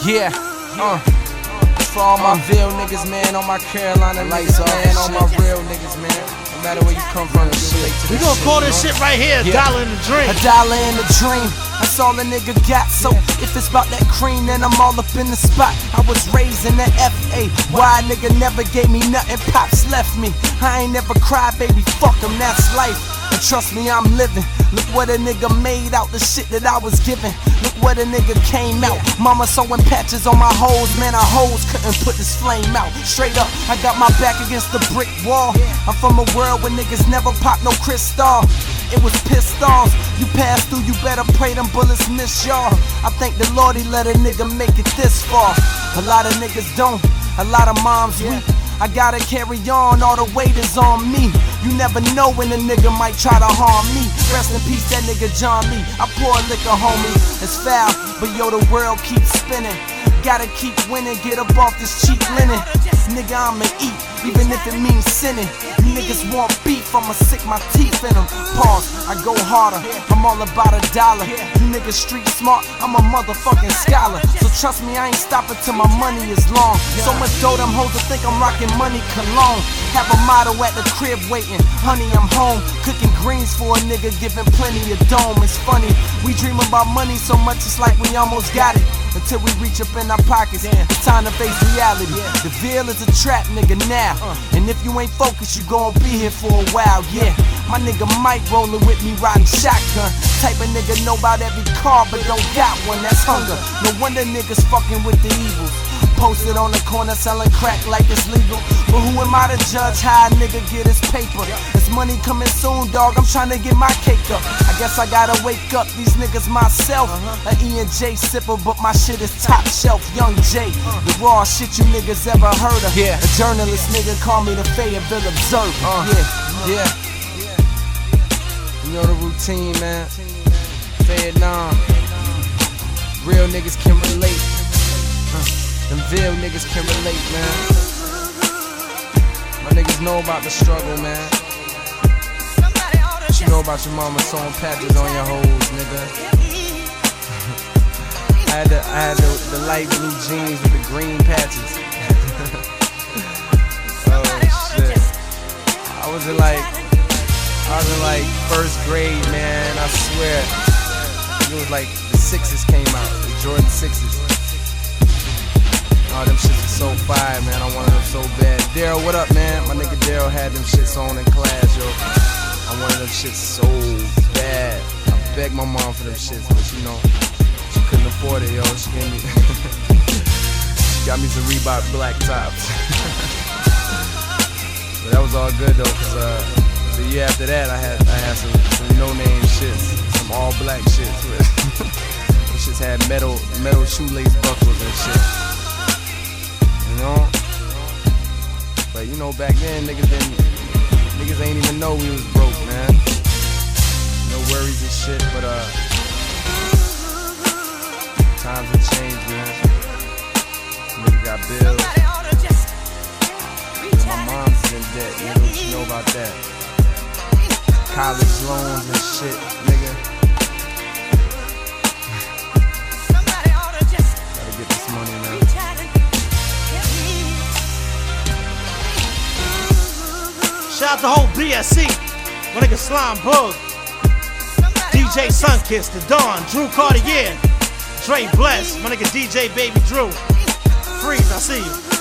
Yeah, for all my Ville niggas, man, all my Carolina lights off, man, all my real niggas, man. No matter where you come from, you relate to this. We gonna call this shit right here a dollar in the dream. A dollar in the dream. That's all a nigga got. So if it's about that cream, then I'm all up in the spot. I was raised in the FA. Why a nigga never gave me nothing? Pops left me. I ain't never cried, baby. Fuck him, that's life. And trust me, I'm living. Look what a nigga made out the shit that I was given. Look what a nigga came out. Mama sewing patches on my hoes. Man, our hoes couldn't put this flame out. Straight up, I got my back against the brick wall. I'm from a world where niggas never pop no crystal. It was pistols. You pass through, you better pray them bullets miss y'all. I thank the Lord he let a nigga make it this far. A lot of niggas don't. A lot of moms weak. I gotta carry on, all the weight is on me. You never know when a nigga might try to harm me. Rest in peace, that nigga John Lee. I pour liquor, homie. It's foul, but yo, the world keeps spinning. Gotta keep winning, get up off this cheap linen. Nigga, I'ma eat, even if it means sinning. You niggas want beef, I'ma sick my teeth in them. Pause, I go harder, I'm all about a dollar. You niggas street smart, I'm a motherfucking scholar. So trust me, I ain't stopping till my money is long. So much dough, them hoes to think I'm rocking money cologne. Have a motto at the crib waiting, honey, I'm home. Cooking greens for a nigga, giving plenty of dome. It's funny, we dream about money so much it's like we almost got it. Until we reach up in our pockets, it's time to face reality. The Ville is a trap, nigga, now. And if you ain't focused, you gon' be here for a while, yeah. My nigga Mike rollin' with me, riding shotgun. Type of nigga know about every car, but don't got one, that's hunger. No wonder niggas fucking with the evils. Posted on the corner selling crack like it's legal. But who am I to judge how a nigga get his paper? It's money coming soon, dog, I'm trying to get my cake up. I guess I gotta wake up these niggas myself. An E&J sipper, but my shit is top shelf. Young J, the raw shit you niggas ever heard of. A journalist nigga call me the Fayetteville Observer. Yeah. You know the routine, man. Vietnam. Real niggas can relate. Them Ville niggas can relate, man. My niggas know about the struggle, man. What you know about your mama sewing patches on your hoes, nigga? I had the light blue jeans with the green patches. Oh shit. I was in like first grade, man. I swear. It was like the 6s came out, the Jordan 6s. Oh, them shits are so fire, man. I wanted them so bad. Daryl, what up, man? My nigga Daryl had them shits on in class, yo. I wanted them shits so bad. I begged my mom for them shits, but you know, she couldn't afford it, yo. She gave me, she got me some Reebok black tops. But that was all good though, cause the year after that, I had some no-name shits, some all black shits. Them shits had metal shoelace buckles and shit. You know? But you know, back then, niggas ain't even know we was broke, man. No worries and shit, but times have changed, man. Niggas got bills. Even my mom's is in debt, nigga. What you know about that? College loans and shit, nigga. Gotta get this money, man. Shout out to whole BSC, my nigga Slime Bug, DJ Sunkiss, The Dawn, Drew Cartier, Dre Bless, my nigga DJ Baby Drew, Freeze, I see you.